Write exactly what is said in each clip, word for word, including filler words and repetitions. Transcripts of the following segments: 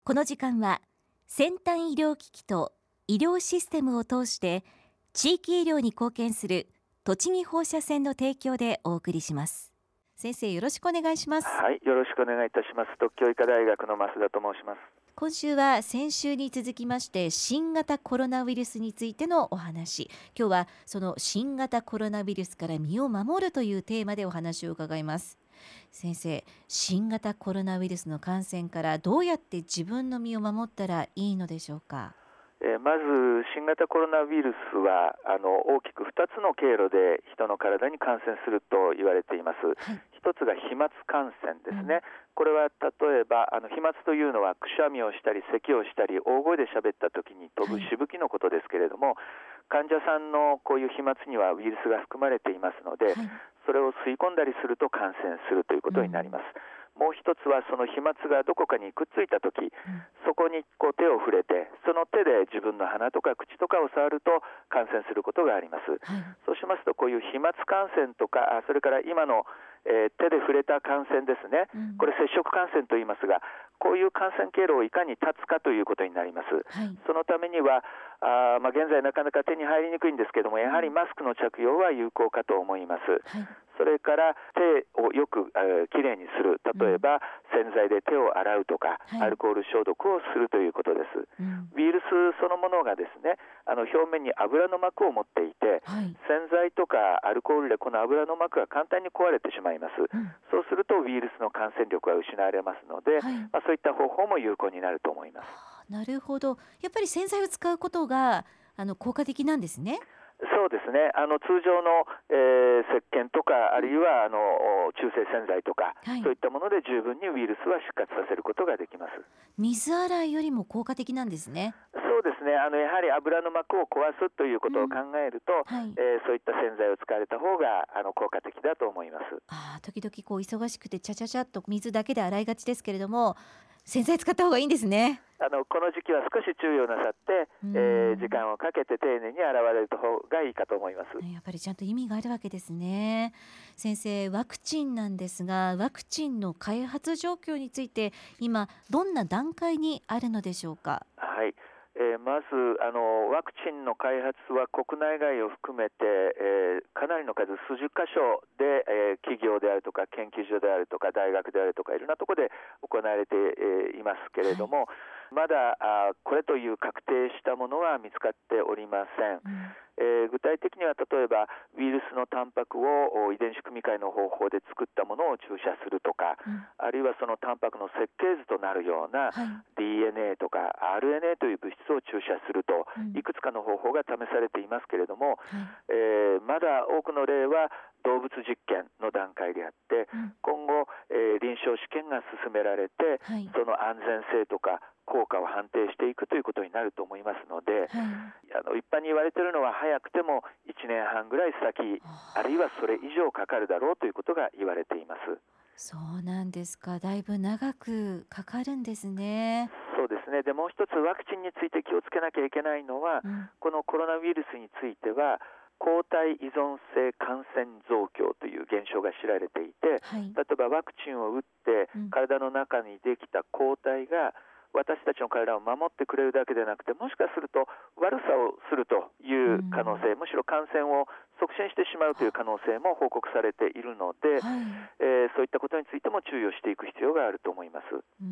この時間は先端医療機器と医療システムを通して地域医療に貢献する栃木放射線の提供でお送りします。先生、よろしくお願いします。 はい、よろしくお願いいたします。特許医科大学の増田と申します。 今週は先週に続きまして新型コロナウイルスについてのお話。今日はその新型コロナウイルスから身を守るというテーマでお話を伺います。先生、新型コロナウイルスの感染からどうやって自分の身を守ったらいいのでしょうか。 えー、まず新型コロナウイルスはあの大きくふたつの経路で人の体に感染すると言われています。はい、一つが飛沫感染ですね。うん、これは例えばあの飛沫というのはくしゃみをしたり咳をしたり大声で喋った時に飛ぶしぶきのことですけれども、はい、患者さんのこういう飛沫にはウイルスが含まれていますので、はい、それを吸い込んだりすると感染するということになります。うん、もう一つはその飛沫がどこかにくっついたとき、うん、そこにこう手を触れてその手で自分の鼻とか口とかを触ると感染することがあります。はい、そうしますとこういう飛沫感染とか、それから今の、えー、手で触れた感染ですね、うん、これ接触感染と言いますが、こういう感染経路をいかに断つかということになります。はい、そのためにはあ、まあ、現在なかなか手に入りにくいんですけども、やはりマスクの着用は有効かと思います。はい、それから手をよく、えー、きれいにする、例えば、うん、洗剤で手を洗うとか、はい、アルコール消毒をするということです。うん、ウイルスそのものがですね、あの表面に油の膜を持っていて、はい、洗剤とかアルコールでこの油の膜が簡単に壊れてしまいます。うん、そうするとウイルスの感染力が失われますので、はい、まあ、そういった方法も有効になると思います。 なるほど。やっぱり洗剤を使うことがあの効果的なんですね。 そうですね。あの通常の、えー、石鹸とか、あるいはあの中性洗剤とか、はい、そういったもので十分にウイルスは出活させることができます。 水洗いよりも効果的なんですね。 そうですね。あのやはり油の膜を壊すということを考えると、うん、はい、えー、そういった洗剤を使われた方があの効果的だと思います。 あ、時々こう忙しくてチャチャチャっと水だけで洗いがちですけれども、洗剤使った方がいいんですね。 あのこの時期は少し注意をなさって、えー、時間をかけて丁寧に洗われる方がいいかと思います。 やっぱりちゃんと意味があるわけですね。先生、ワクチンなんですが、ワクチンの開発状況について今どんな段階にあるのでしょうか。 はい、えー、まずあのワクチンの開発は国内外を含めて、えー、かなりの数数十箇所で、えー、企業であるとか研究所であるとか大学であるとかいろんなところで行われて、えー、いますけれども、はい、まだあこれという確定したものは見つかっておりません。うん、えー、具体的には例えばウイルスのタンパクを遺伝子組み換えの方法で作ったものを注射するとか、うん、あるいはそのタンパクの設計図となるような ディーエヌエー とか アールエヌエー という物質を注射すると、うん、いくつかの方法が試されていますけれども、はい、えー、まだ多くの例は動物実験の段階であって、うん、今後、えー、臨床試験が進められて、はい、その安全性とか効果を判定していくということになると思いますので、はい、あの一般に言われているのは早くてもいちねんはんぐらい先、あるいはそれ以上かかるだろうということが言われています。 そうなんですか。だいぶ長くかかるんですね。 そうですね。でもう一つワクチンについて気をつけなきゃいけないのは、うん、このコロナウイルスについては抗体依存性感染増強という現象が知られていて、はい、例えばワクチンを打って体の中にできた抗体が私たちの体を守ってくれるだけでなくて、もしかすると悪さをするという可能性、うん、むしろ感染を促進してしまうという可能性も報告されているので、はい、えー、そういったことについても注意をしていく必要があると思います。 うん、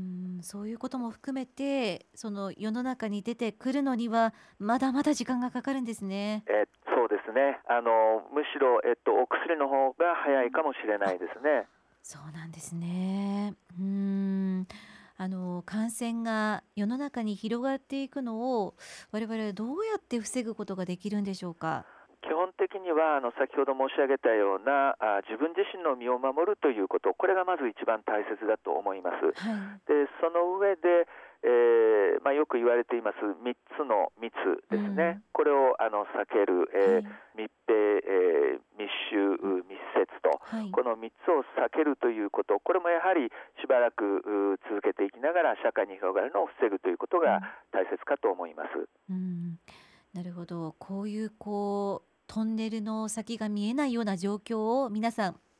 そういうことも含めてその世の中に出てくるのにはまだまだ時間がかかるんですね。 えー、そうですね。あのむしろ、えっと、お薬の方が早いかもしれないですね。 そうなんですね。うーんあの感染が世の中に広がっていくのを我々はどうやって防ぐことができるんでしょうか。 基本的にはあの先ほど申し上げたようなあ自分自身の身を守るということ、これがまず一番大切だと思います。はい、でその上で、えーまあ、よく言われていますみっつの密ですね、うん、これをあの避ける、えーはい、密閉、えー、密集密接と、はい、このみっつを避けるということ、これもやはりしばらく続けていきながら社会に広がるのを防ぐということが大切かと思います。 うんうん、なるほど。こういうこうトンネルの先が見えないような状況を皆さん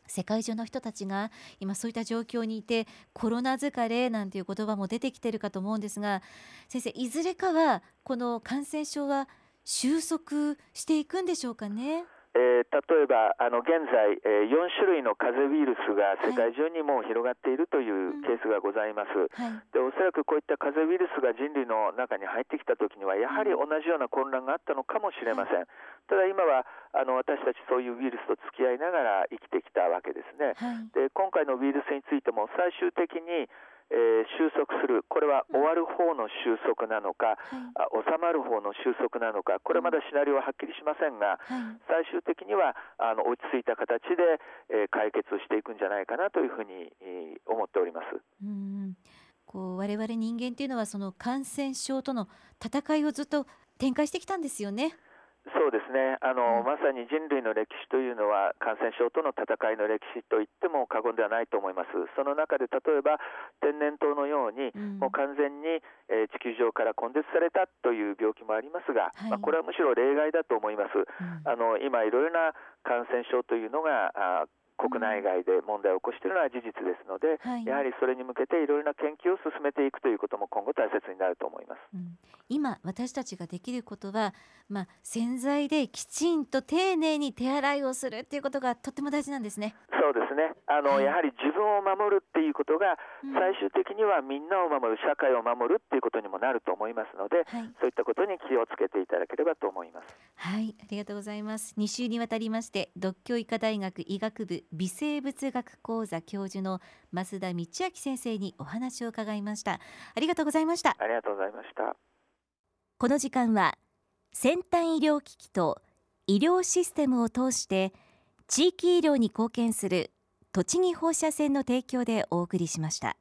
世界中の人たちが今そういった状況にいて、コロナ疲れなんていう言葉も出てきてるかと思うんですが、先生、いずれかはこの感染症は収束していくんでしょうかね。 えー、例えばあの現在、えー、よん種類の風邪ウイルスが世界中にもう広がっているというケースがございます、 うんはい、 でおそらくこういった風邪ウイルスが人類の中に入ってきたときにはやはり同じような混乱があったのかもしれません、はい、ただ今はあの私たちそういうウイルスと付き合いながら生きてきたわけですね、はい、で今回のウイルスについても最終的にえー、収束する、これは終わる方の収束なのか、はい、収まる方の収束なのか、これまだシナリオははっきりしませんが、はい、最終的にはあの落ち着いた形で、えー、解決していくんじゃないかなというふうに、えー、思っております。 うんこう我々人間というのはその感染症との戦いをずっと展開してきたんですよね。 そうですねあの、 うん、まさに人類の歴史というのは感染症との戦いの歴史といっても過言ではないと思います。その中で例えば天然痘のように、うん、もう完全に、えー、地球上から根絶されたという病気もありますが、はいまあ、これはむしろ例外だと思います、うん、あの今いろいろな感染症というのがあ国内外で問題を起こしているのは事実ですので、はい、やはりそれに向けていろいろな研究を進めていくということも今後大切になると思います、 うん、今私たちができることは、まあ、洗剤できちんと丁寧に手洗いをするということがとっても大事なんですね。 そうですねあの、はい、やはり自分を守るっていうことが最終的にはみんなを守る、社会を守るっていうことにもなると思いますので、はい、そういったことに気をつけていただければと思います。 はい、ありがとうございます。に週にわたりまして獨協医科大学医学部微生物学講座教授の増田道明先生にお話を伺いました。ありがとうございました。 ありがとうございました。 この時間は先端医療機器と医療システムを通して地域医療に貢献する栃木放射線の提供でお送りしました。